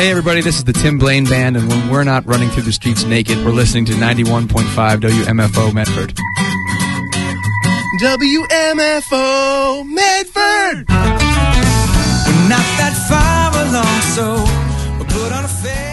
Hey everybody, this is the Tim Blaine Band, and when we're not running through the streets naked, we're listening to 91.5 WMFO Medford. WMFO Medford! We're not that far along, so we'll put on a face.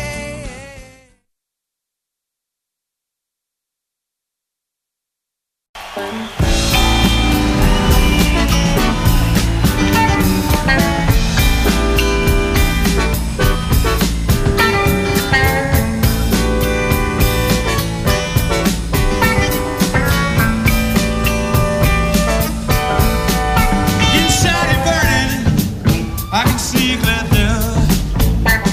I can see clear through.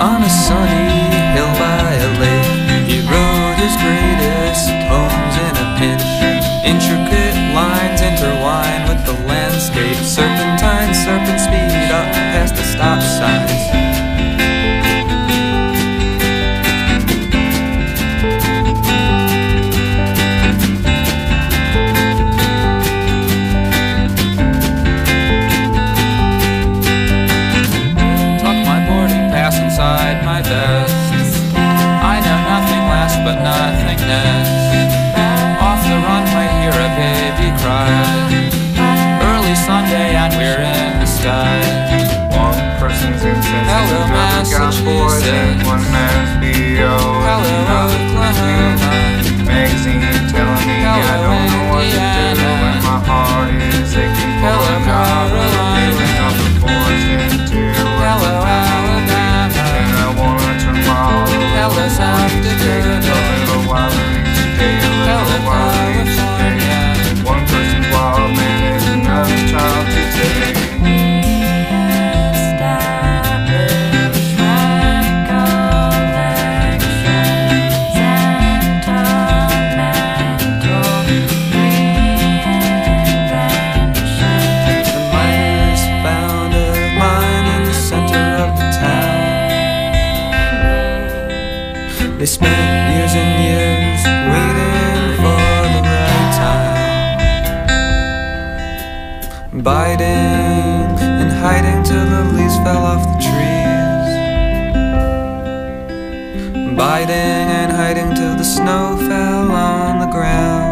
On a sunny hill by a lake, he wrote his greatest poems in a pinch. Intricate lines intertwine with the landscape. Serpentine, serpent speed up past the stop signs. Tuck my boarding pass inside my vest. I know nothing last but nothingness. Off the runway, hear a baby cry. Early Sunday and we're in the sky. One person's incense. Hello, Massachusetts. One man's B.O. Hello, Oklahoma. Magazine telling me I don't know what to do when my heart is aching for Hello, Carolina. Feeling of the forest into Hello, Alabama. and I wanna turn my heart over. Hello, South Dakota. A little while each day, a Hello, little while each day. California. One person's wild man is another child to take. They spent years and years waiting for the right time, biding and hiding till the leaves fell off the trees, biding and hiding till the snow fell on the ground.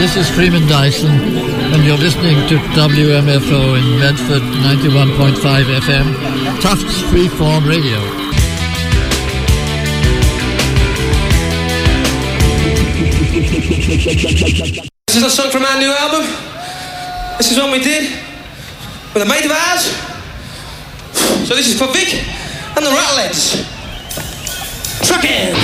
This is Freeman Dyson, and you're listening to WMFO in Medford, 91.5 FM, Tufts Freeform Radio. This is a song from our new album. This is one we did with a mate of ours. So this is for Vic and the Rattleheads. Truckin'!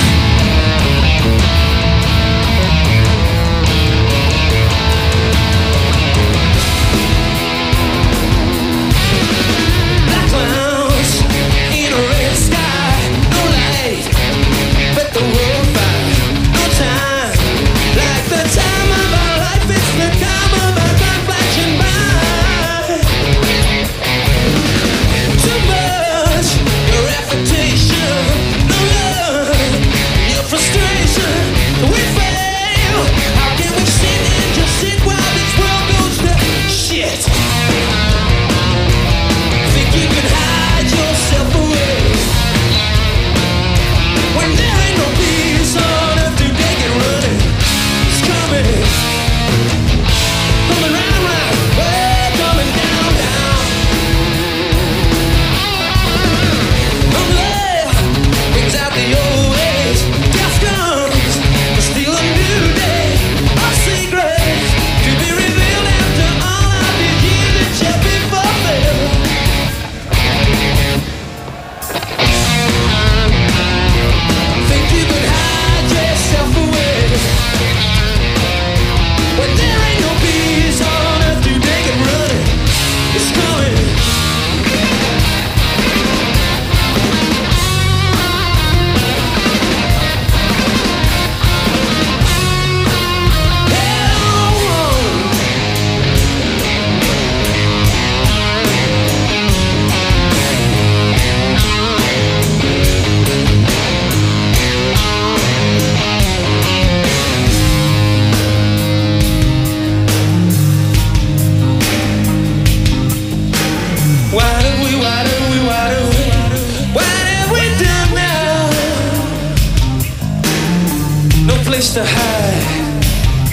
To hide.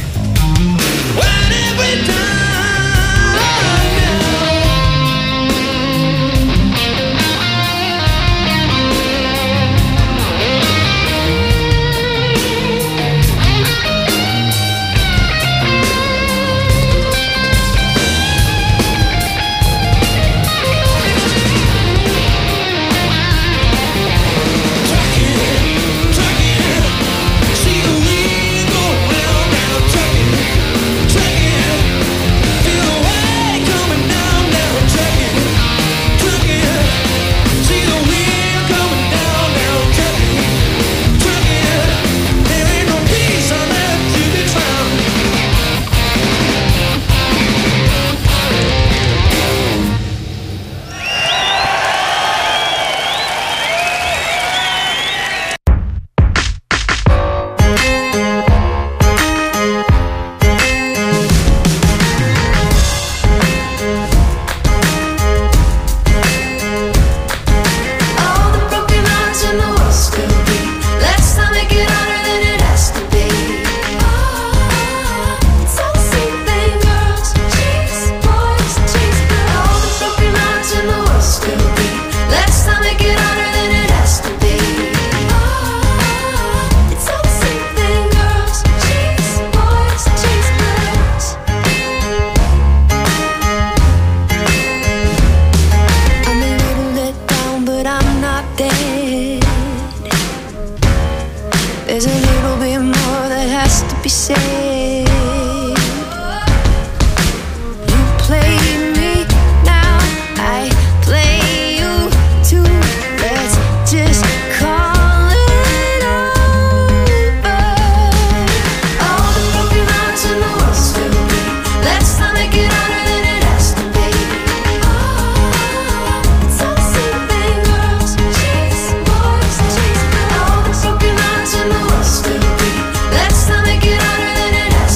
What have we done Let's not make it harder than it has.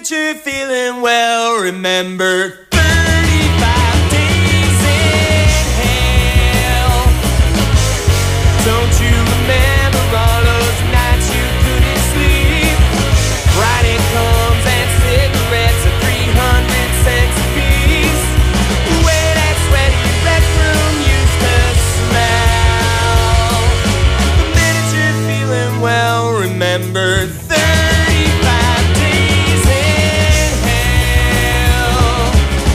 minute you're feeling well, remember 35 days in hell. Don't you remember all those nights you couldn't sleep? Friday comes and cigarettes are 300 cents a piece. The way that sweaty rec room used to smell. The minute you're feeling well, remember 35 days in hell.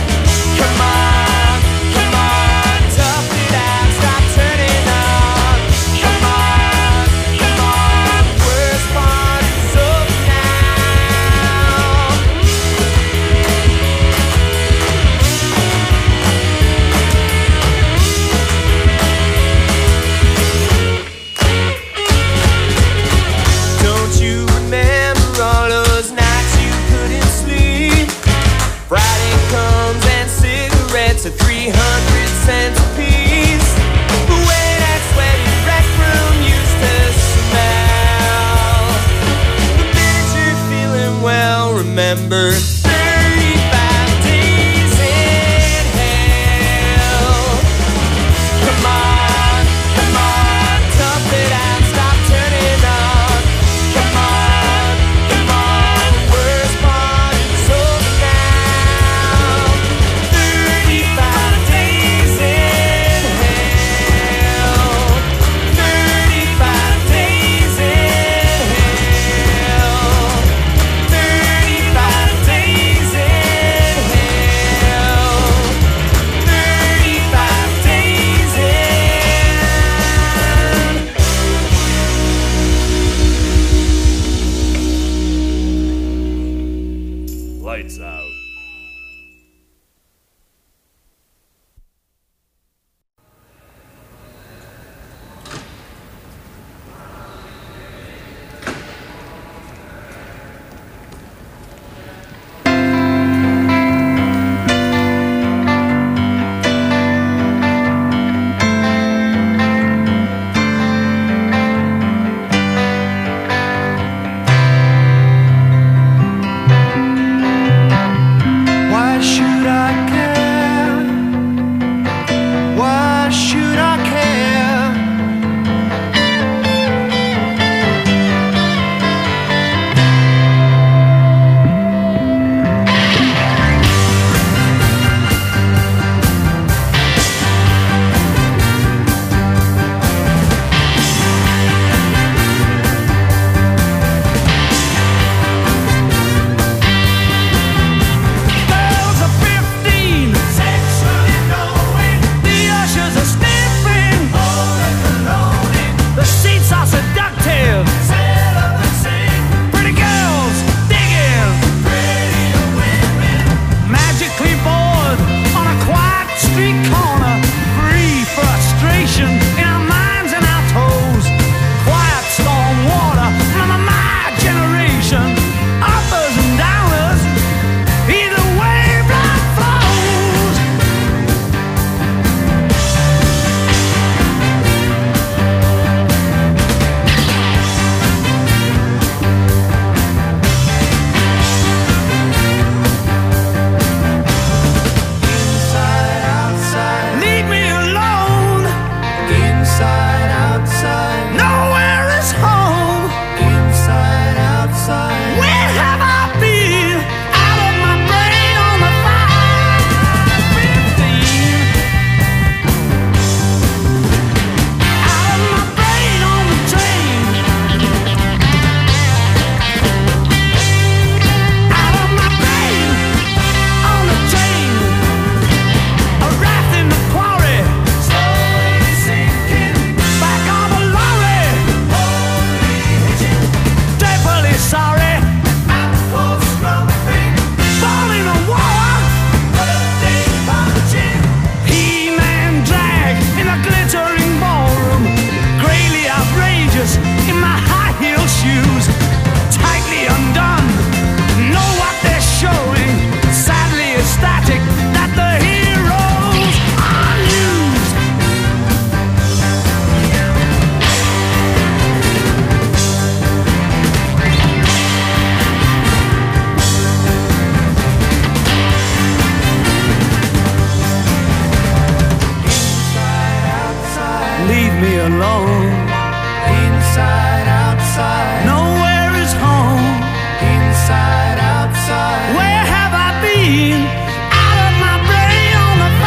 leave me alone. Inside, outside, nowhere is home. Inside, outside, where have I been? Out of my brain on the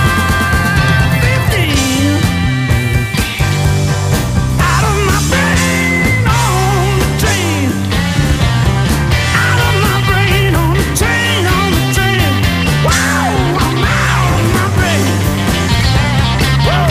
515. Out of my brain on the train. Out of my brain on the train, on the train. Wow, I'm out of my brain. Woo!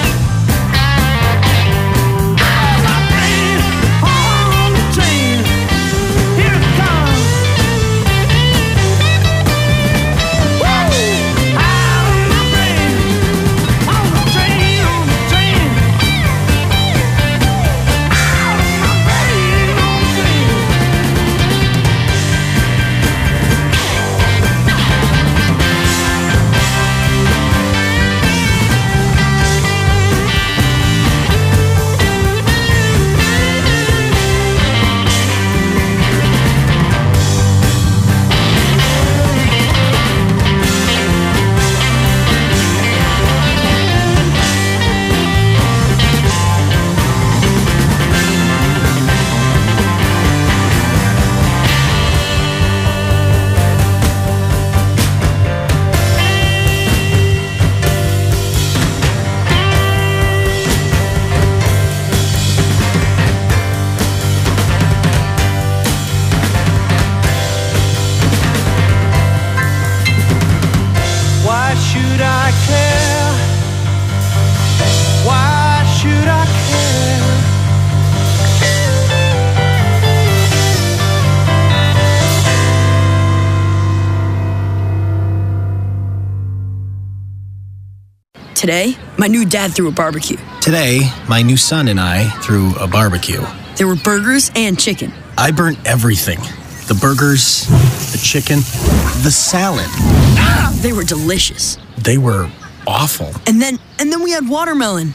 Today, my new dad threw a barbecue. Today, my new son and I threw a barbecue. There were burgers and chicken. I burnt everything. The burgers, the chicken, the salad. They were delicious. They were awful. And then we had watermelon.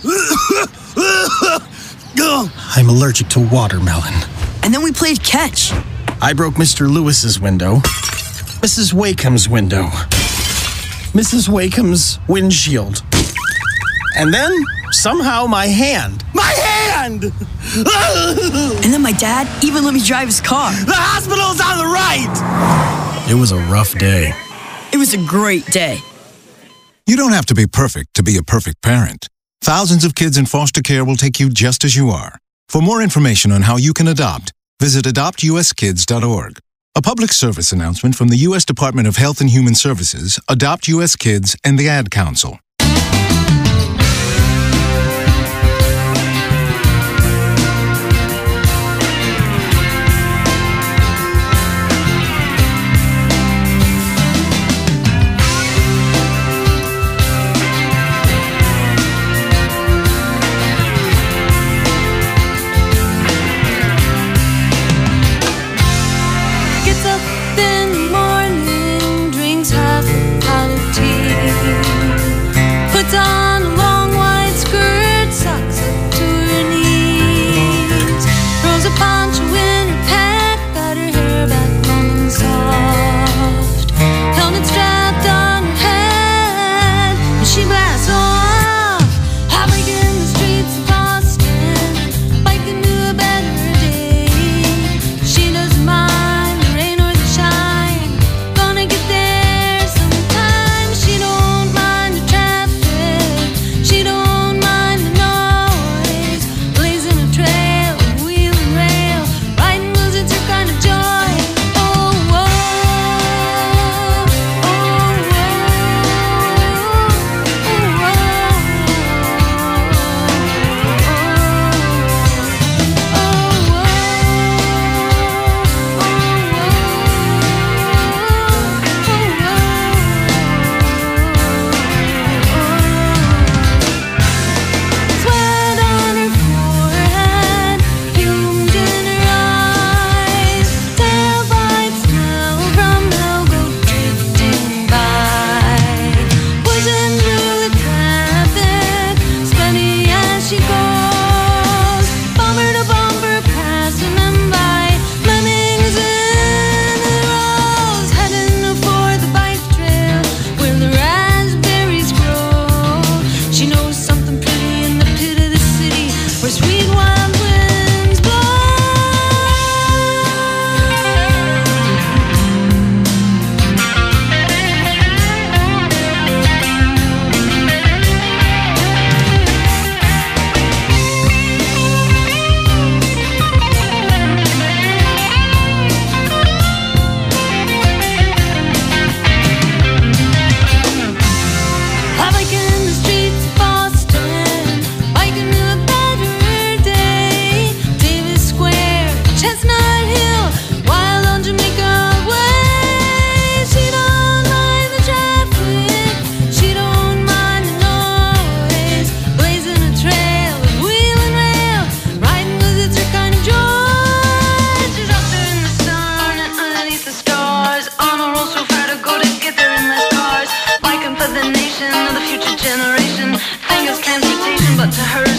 I'm allergic to watermelon. And then we played catch. I broke Mr. Lewis's window, Mrs. Wakeham's window, Mrs. Wakeham's windshield. And then, somehow, my hand. My hand! And then my dad even let me drive his car. The hospital's on the right! It was a rough day. It was a great day. You don't have to be perfect to be a perfect parent. Thousands of kids in foster care will take you just as you are. For more information on how you can adopt, visit adoptuskids.org. A public service announcement from the U.S. Department of Health and Human Services, Adopt U.S. Kids, and the Ad Council. Gets up in the morning, drinks half a pot of tea.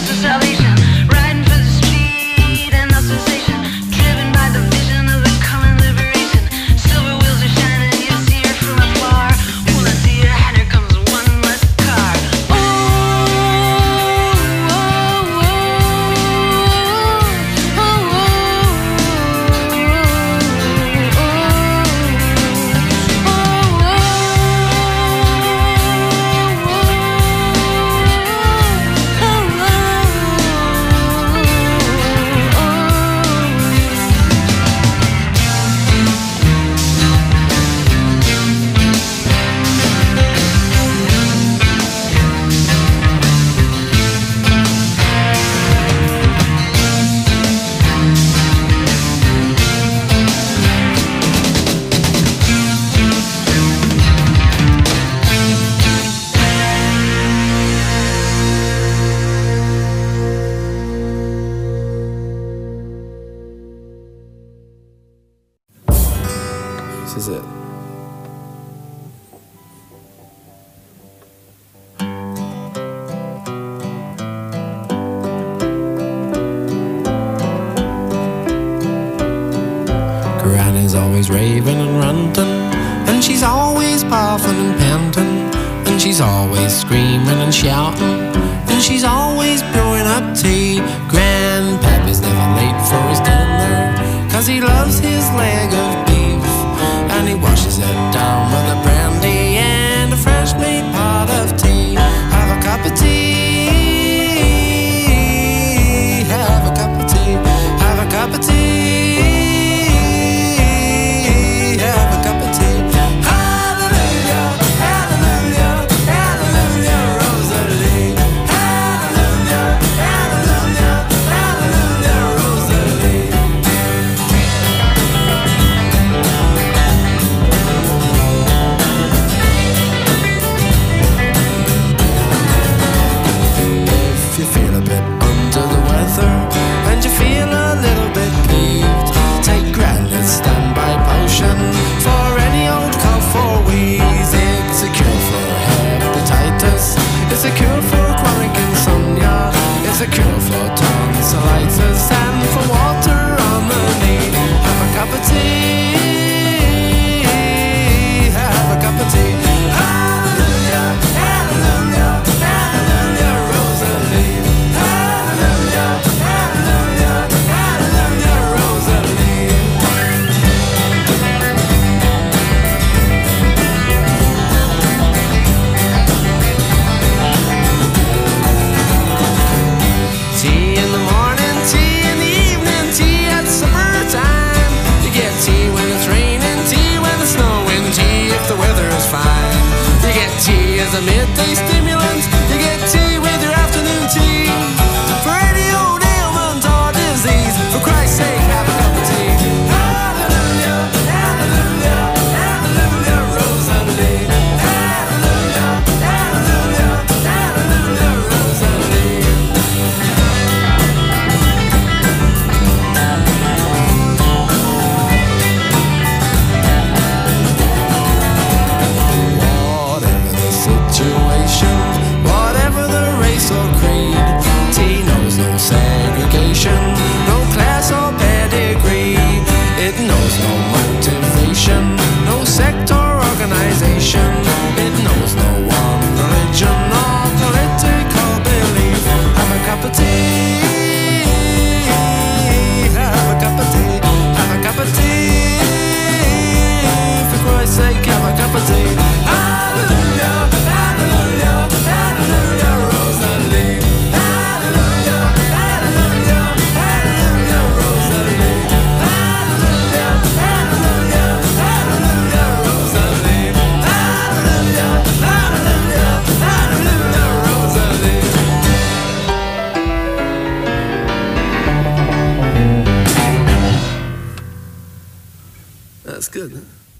This is it. Granny's always raving and ranting, and she's always puffing and panting, and she's always screaming and shouting, and she's always brewing up tea. Grandpappy's never late for his dinner, 'cause he loves his leg of beef, and he washes it down with a brandy and a fresh made pot of tea. Have a cup of tea, have a cup of tea, have a cup of tea. It's a cure for chronic insomnia, it's a cure for tonsillitis, and for water on the knee. Have a cup of tea, have a cup of tea. Hallelujah, hallelujah, hallelujah, Rosalie. Hallelujah, hallelujah, hallelujah, Rosalie. Tea in the morning, tea in the evening, tea at supper time. You get tea when it's raining, tea when it's snowing, tea if the weather is fine. You get tea as a midday stimulant, you get tea with your afternoon tea. For any old ailment or disease, for Christ's sake, have a cup of tea. Hallelujah, hallelujah, hallelujah, Rosalie. Hallelujah, hallelujah, hallelujah, Rosalie. Situation, whatever the race or creed, tea knows no segregation, no class or pedigree. It knows no motivation, no sect or organization. It knows no one religion or political belief. Have a cup of tea, have a cup of tea, have a cup of tea. For Christ's sake, have a cup of tea. Hallelujah, hallelujah, hallelujah, Rosalie. Hallelujah, hallelujah, hallelujah, Rosalie. Hallelujah, hallelujah, hallelujah, Rosalie. Hallelujah, hallelujah, hallelujah, Rosalie. That's good, huh?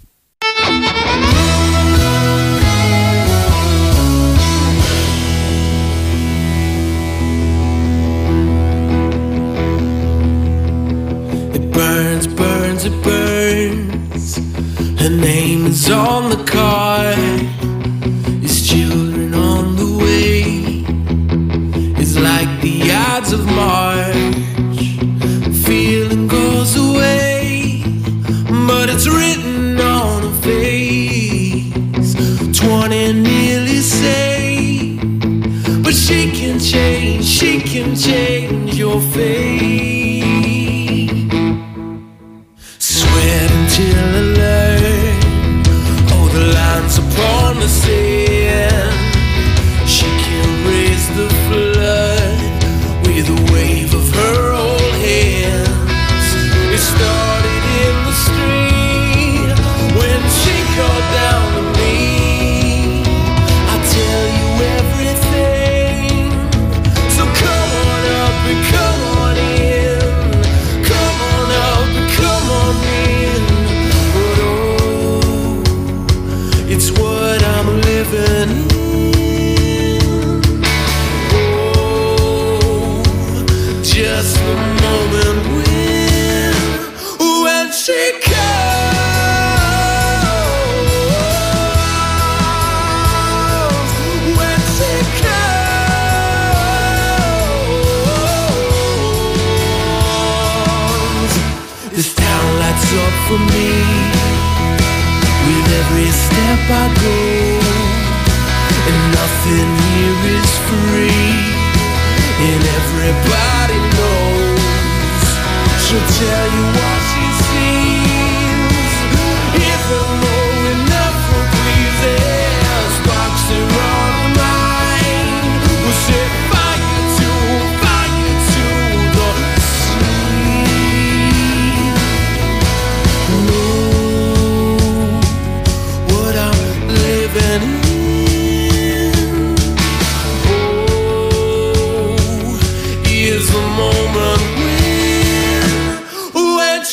It burns, burns, it burns. Her name is on the card. His children on the way. It's like the yards of March. Feeling goes away, but it's written on her face. 20 nearly say, but she can change your fate. Sweat until I learn, oh, the lines upon the sand. She can raise the flood with a wave of her old hands. It started in the street when she called down to me. I'll tell you everything, so come on up and come on in. Come on up and come on in. But oh, it's what I'm living in. Just the moment when she comes, when she comes. This town lights up for me with every step I go, and nothing here is free. And everybody knows she'll tell you what she sees. If I'm low enough for pleasing, sparks are on her mind. We'll set fire to the sea. Know what I'm living in. Is the moment when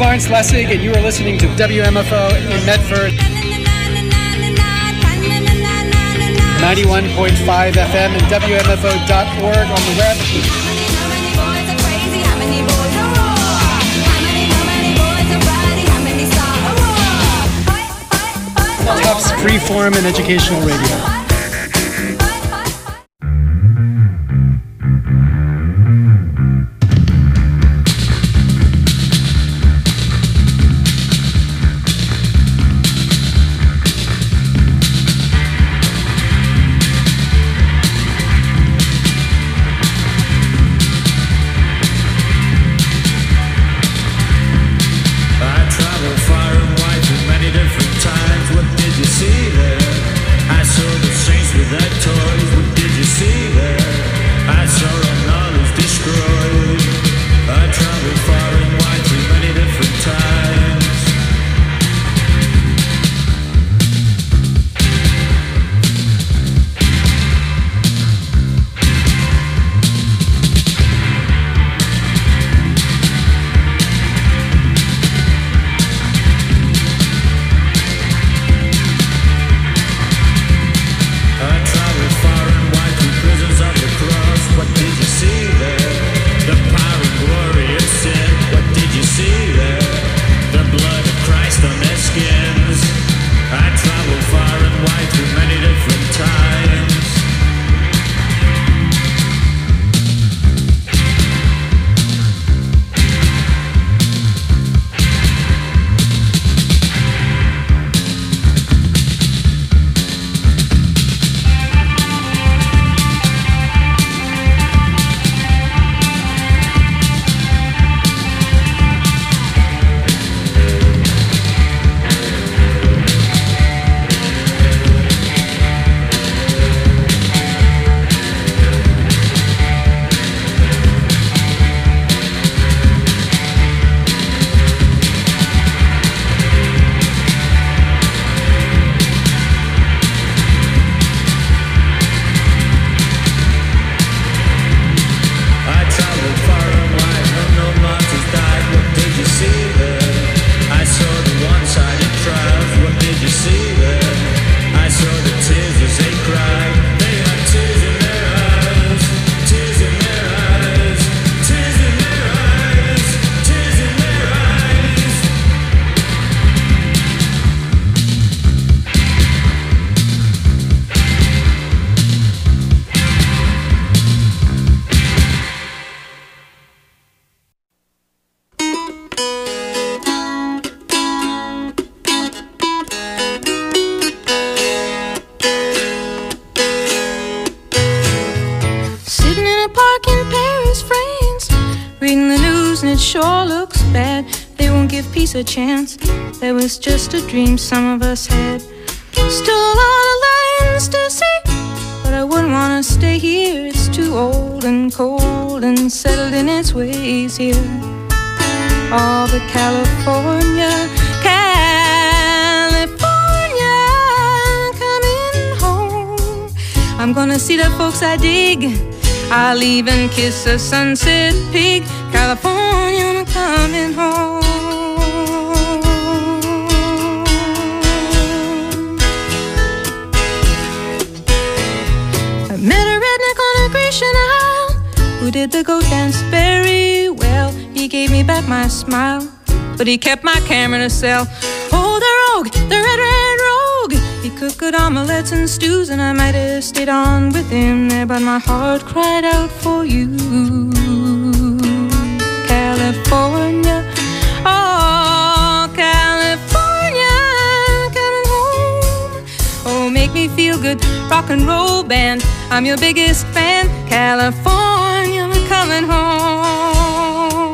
Lawrence Lessig, and you are listening to WMFO in Medford. 91.5 FM and WMFO.org on the web. Tufts Freeform and Educational Radio. A chance. There was just a dream some of us had. Still a lot of lands to see, but I wouldn't want to stay here. It's too old and cold and settled in its ways here. Oh, but California, California, coming home. I'm gonna see the folks I dig. I'll even kiss a sunset pig. California, I'm coming home. Who did the goat dance very well. He gave me back my smile, but he kept my camera to sell. Oh, the rogue, the red rogue. He cooked good omelets and stews, and I might have stayed on with him there, but my heart cried out for you. California, oh, California, coming home. Oh, make me feel good, rock and roll band. I'm your biggest fan. California, we're coming home.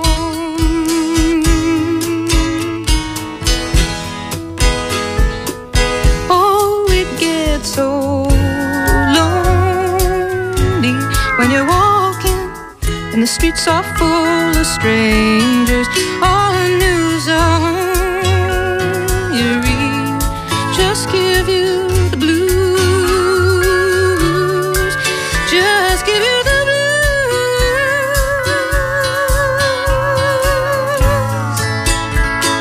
Oh, it gets so lonely when you're walking and the streets are full of strangers. All the news on you read just give you the blues. Just give you the blues.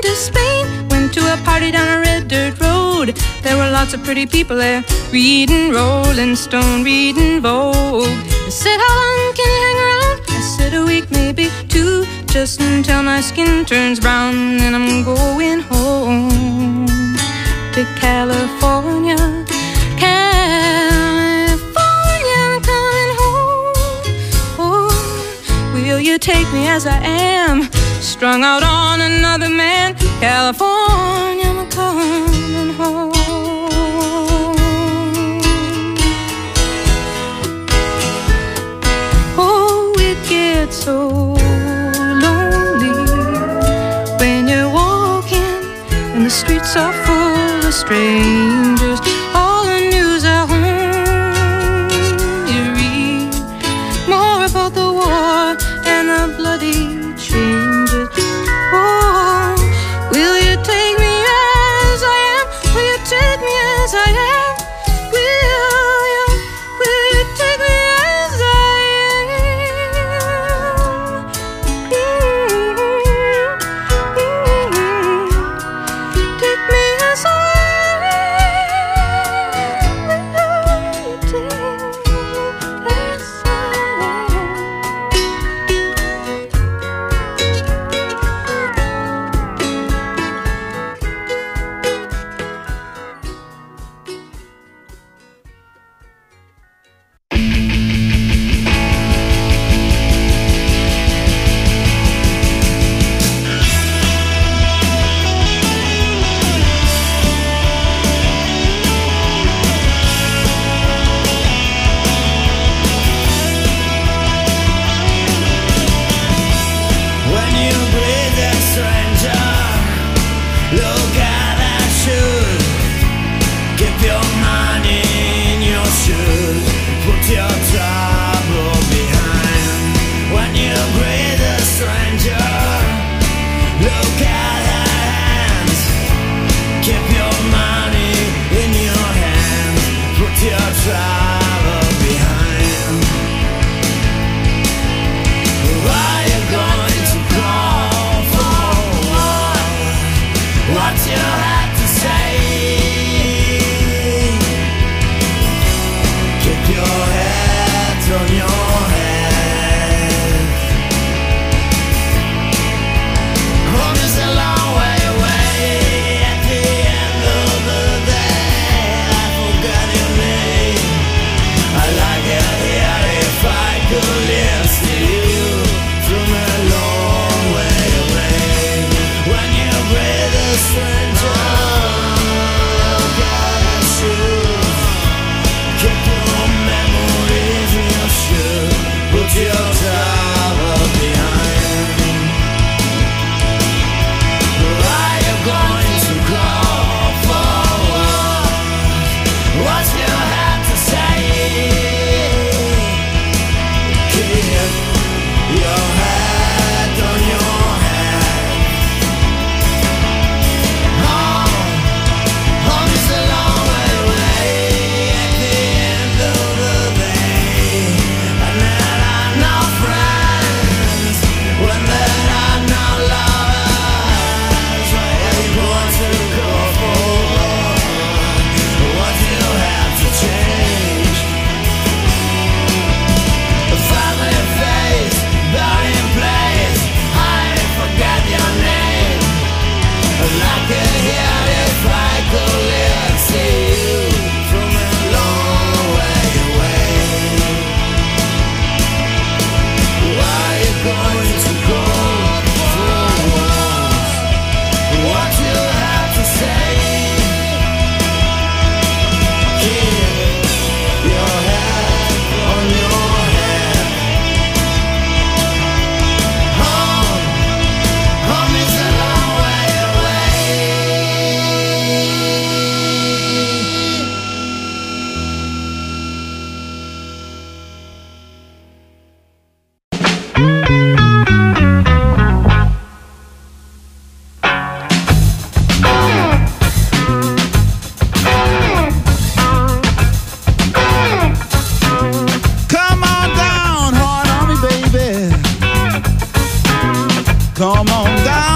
to Spain. Went to a party down a red dirt road. There were lots of pretty people there, reading Rolling Stone, reading Vogue. They said, how long can you hang around? I said, a week, maybe two, just until my skin turns brown. Then I'm going home to California. California, I'm coming home. Oh, will you take me as I am, strung out on another man? California, I'm coming home. Oh, it gets so lonely when you're walking and the streets are full of strangers. All the news at home, you read more about the war and the bloody changes. Oh, will you take me as I am? Will you take me as I am? Will you take me as I am? Take me as I Come on